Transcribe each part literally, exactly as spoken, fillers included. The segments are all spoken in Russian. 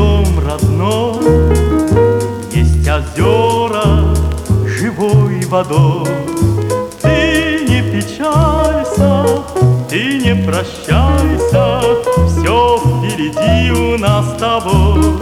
дом родной, есть озера живой водой. Ты не печалься, ты не прощайся, все впереди у нас с тобой.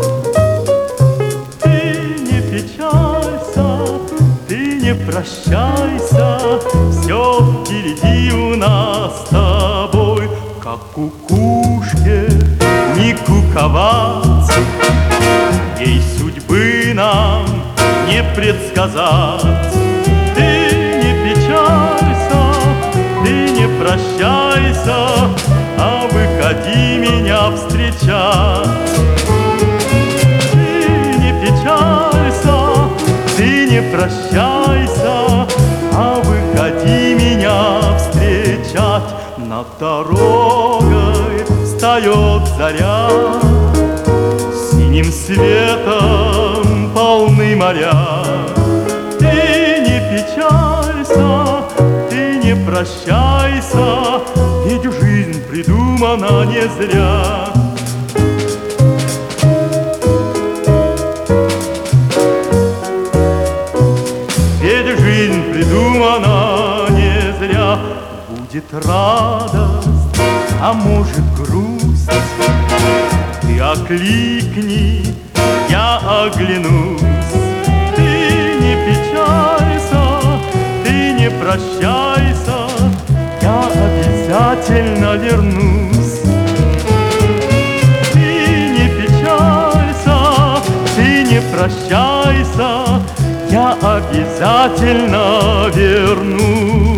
Ты не печалься, ты не прощайся, все впереди у нас с тобой. Как кукушке не куковать, ей судьбы нам не предсказать. Ты не печалься, ты не прощайся, а выходи меня встречать. Ты не печалься, ты не прощайся, а выходи меня встречать. Над дорогой встает заря, синим светом полны моря. Ты не печалься, ты не прощайся, ведь жизнь придумана не зря. Ведь жизнь придумана не зря. Будет радость, а может грусть, ты окликни, я оглянусь. Ты не печалься, ты не прощайся, я обязательно вернусь. Ты не печалься, ты не прощайся, я обязательно вернусь.